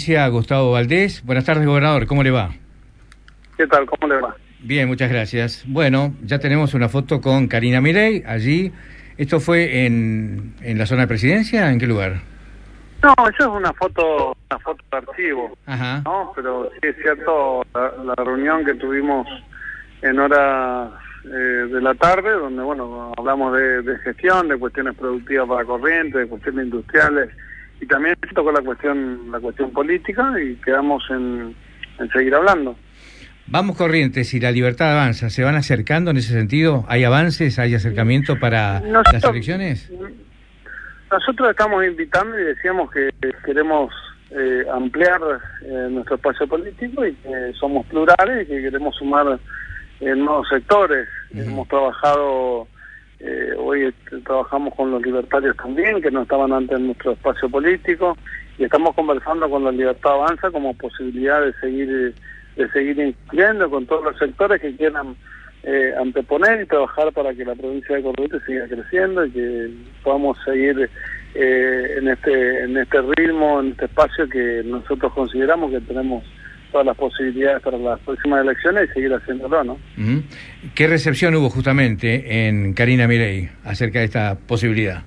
Gustavo Valdés. Buenas tardes, gobernador. ¿Cómo le va? ¿Qué tal? ¿Cómo le va? Bien, muchas gracias. Bueno, ya tenemos una foto con Karina Milei allí. ¿Esto fue en la zona de presidencia? ¿En qué lugar? No, eso es una foto de archivo. Ajá. ¿No? Pero sí es cierto, la reunión que tuvimos en horas de la tarde, donde bueno, hablamos de gestión, de cuestiones productivas para Corrientes, de cuestiones industriales, y también se tocó la cuestión política, y quedamos en seguir hablando. Vamos Corrientes y La Libertad Avanza, ¿se van acercando en ese sentido? ¿Hay avances, hay acercamiento para las elecciones? Nosotros estamos invitando y decíamos que queremos ampliar nuestro espacio político y que somos plurales y que queremos sumar nuevos sectores. Hemos trabajado, hoy trabajamos con los libertarios también, que no estaban antes en nuestro espacio político, y estamos conversando con La Libertad Avanza como posibilidad de seguir incluyendo con todos los sectores que quieran anteponer y trabajar para que la provincia de Corrientes siga creciendo y que podamos seguir en este ritmo, en este espacio que nosotros consideramos que tenemos todas las posibilidades para las próximas elecciones y seguir haciéndolo, ¿no? ¿Qué recepción hubo justamente en Karina Milei acerca de esta posibilidad?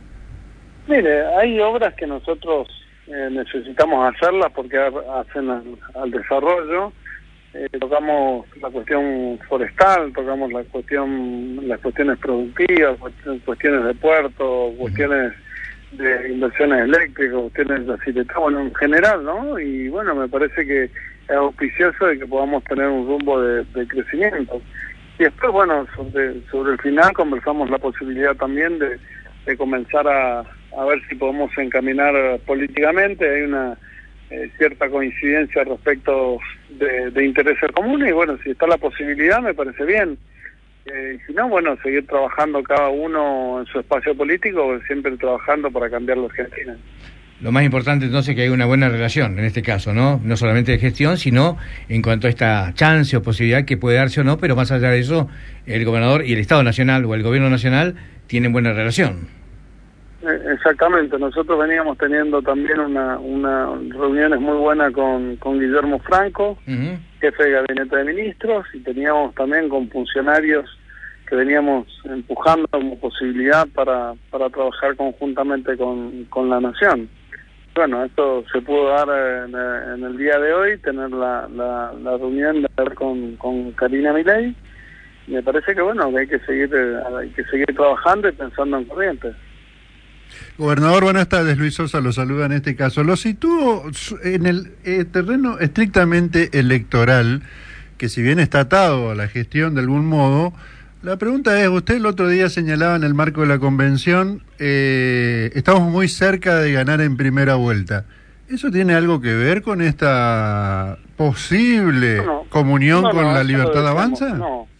Mire, hay obras que nosotros necesitamos hacerlas porque hacen al desarrollo. Tocamos la cuestión forestal, tocamos las cuestiones productivas, cuestiones de puerto, cuestiones de inversiones eléctricas, cuestiones de actividad, bueno, en general, ¿no? Y bueno, me parece que es auspicioso de que podamos tener un rumbo de crecimiento. Y después, bueno, sobre el final conversamos la posibilidad también de comenzar a ver si podemos encaminar políticamente. Hay una cierta coincidencia respecto de intereses comunes y bueno, si está la posibilidad me parece bien. Si no, bueno, seguir trabajando cada uno en su espacio político, siempre trabajando para cambiar la Argentina. Lo más importante entonces es que hay una buena relación en este caso, ¿no? No solamente de gestión, sino en cuanto a esta chance o posibilidad que puede darse o no, pero más allá de eso, el gobernador y el Estado Nacional o el Gobierno Nacional tienen buena relación. Exactamente, nosotros veníamos teniendo también una reuniones muy buenas con Guillermo Franco, jefe de gabinete de ministros, y teníamos también con funcionarios que veníamos empujando como posibilidad para trabajar conjuntamente con la nación. Bueno, esto se pudo dar en el día de hoy, tener la reunión de ver con Karina Milei. Me parece que bueno, que hay que seguir trabajando y pensando en Corrientes. Gobernador, buenas tardes. Luis Sosa lo saluda en este caso. Lo sitúo en el terreno estrictamente electoral, que si bien está atado a la gestión de algún modo, la pregunta es, usted el otro día señalaba en el marco de la convención, estamos muy cerca de ganar en primera vuelta. ¿Eso tiene algo que ver con esta posible comunión con La Libertad Avanza?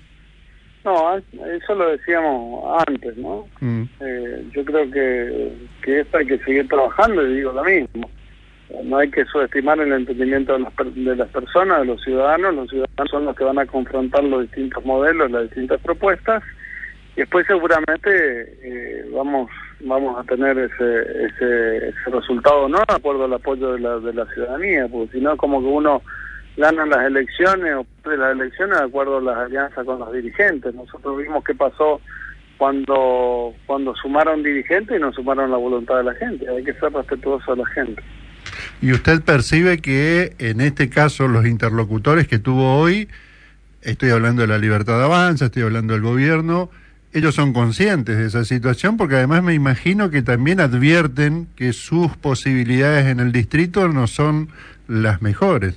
No, eso lo decíamos antes, ¿no? Yo creo que esto hay que seguir trabajando y digo lo mismo. No hay que subestimar el entendimiento de las personas, de los ciudadanos. Los ciudadanos son los que van a confrontar los distintos modelos, las distintas propuestas, y después seguramente vamos a tener ese resultado, ¿no? De acuerdo al apoyo de la ciudadanía, porque si no, como que uno ganan las elecciones o pierde las elecciones de acuerdo a las alianzas con los dirigentes. Nosotros vimos qué pasó cuando sumaron dirigentes y no sumaron la voluntad de la gente. Hay que ser respetuoso de la gente. ¿Y usted percibe que en este caso los interlocutores que tuvo hoy, estoy hablando de La Libertad Avanza, estoy hablando del gobierno, ellos son conscientes de esa situación? Porque además me imagino que también advierten que sus posibilidades en el distrito no son las mejores.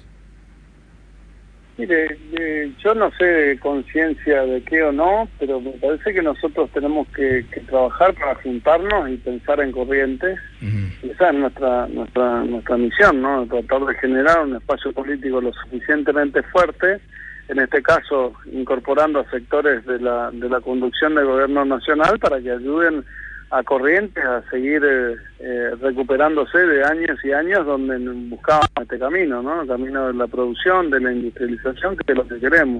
Mire, yo no sé de conciencia de qué o no, pero me parece que nosotros tenemos que trabajar para juntarnos y pensar en Corrientes. Esa es nuestra misión, ¿no? Tratar de generar un espacio político lo suficientemente fuerte, en este caso incorporando a sectores de la conducción del gobierno nacional para que ayuden a Corrientes a seguir recuperándose de años y años donde buscábamos este camino, ¿no? El camino de la producción, de la industrialización, que es lo que queremos.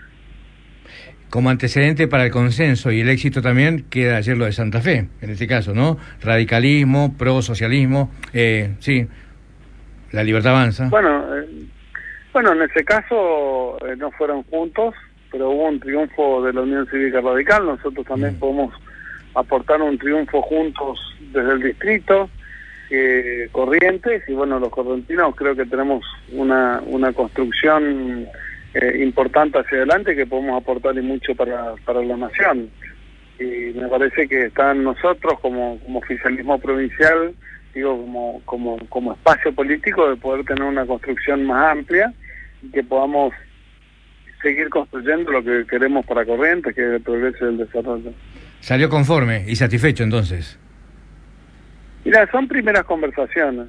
Como antecedente para el consenso y el éxito también queda ayer lo de Santa Fe, en este caso, ¿no? Radicalismo, pro-socialismo, sí. La Libertad Avanza. Bueno, en ese caso no fueron juntos, pero hubo un triunfo de la Unión Cívica Radical. Nosotros también podemos aportar un triunfo juntos desde el distrito, Corrientes, y bueno, los correntinos creo que tenemos una construcción importante hacia adelante que podemos aportar y mucho para la nación. Y me parece que está en nosotros como oficialismo provincial, digo, como espacio político, de poder tener una construcción más amplia y que podamos seguir construyendo lo que queremos para Corrientes, que es el progreso y el desarrollo. ¿Salió conforme y satisfecho entonces? Mira, son primeras conversaciones,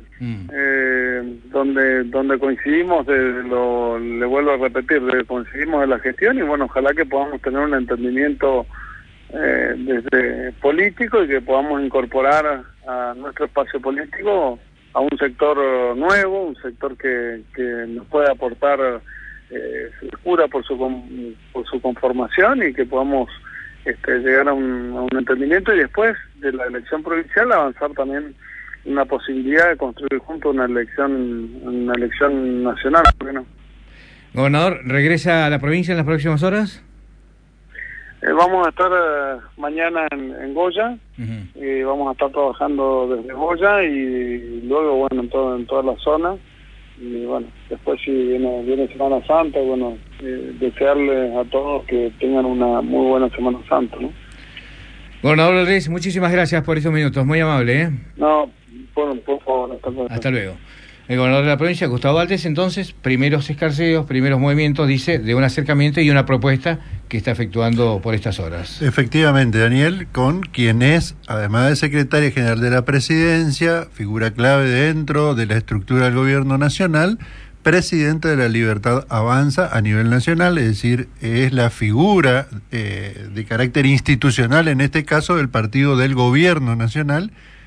donde coincidimos, le vuelvo a repetir, coincidimos de la gestión y bueno, ojalá que podamos tener un entendimiento desde político y que podamos incorporar a nuestro espacio político a un sector nuevo, un sector que nos puede aportar frescura por su conformación y que podamos llegar a un entendimiento y después de la elección provincial avanzar también una posibilidad de construir juntos una elección nacional, ¿por qué no? Gobernador, ¿regresa a la provincia en las próximas horas? Vamos a estar mañana en Goya, y vamos a estar trabajando desde Goya y luego, bueno, en toda la zona. Y bueno, después si viene Semana Santa, bueno, desearles a todos que tengan una muy buena Semana Santa, ¿no? Gobernador Valdés, muchísimas gracias por estos minutos, muy amable, ¿eh? No, por favor, hasta luego. Hasta luego. El gobernador de la provincia, Gustavo Valdés, entonces, primeros escarceos, primeros movimientos, dice, de un acercamiento y una propuesta que está efectuando por estas horas. Efectivamente, Daniel, con quien es, además de secretaria general de la presidencia, figura clave dentro de la estructura del gobierno nacional, presidente de la Libertad Avanza a nivel nacional, es decir, es la figura de carácter institucional, en este caso, del partido del gobierno nacional,